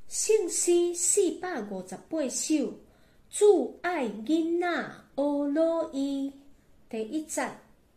圣诗458首，主爱囡仔学老医。第一节，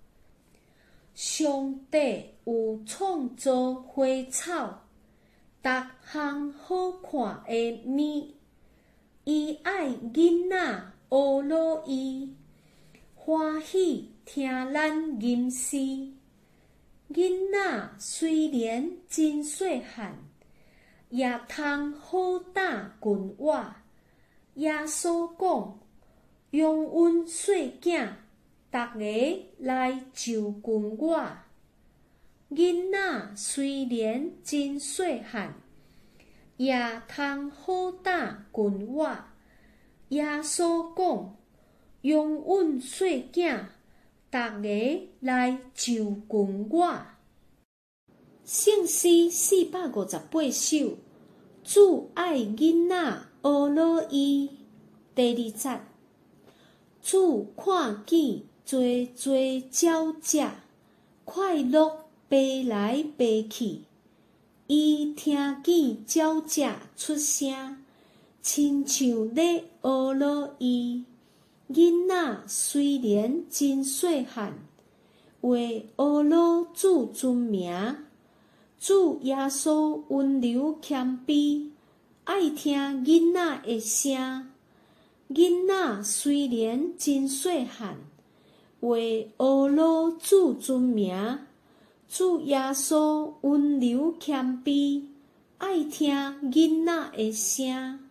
上帝有创造花草，逐项好看的物，伊爱囡仔学老医，欢喜听咱吟诗。囡仔虽然真细汉，也通好打拳活。耶稣讲，用阮细囝，逐个来就拳我。囡仔虽然真细汉，也通好打拳活。耶稣讲，用阮细囝，逐个来就拳我。圣诗458首，主爱囡仔学老医。第二节，主看见侪侪鸟只，快乐飞来飞去。伊听见鸟只出声，亲像咧学老医。囡仔虽然真细汉，为学老主尊名。主耶稣温柔谦卑，爱听囡仔的声。囡仔虽然真细汉，为学老主尊名。主耶稣温柔谦卑，爱听囡仔的声。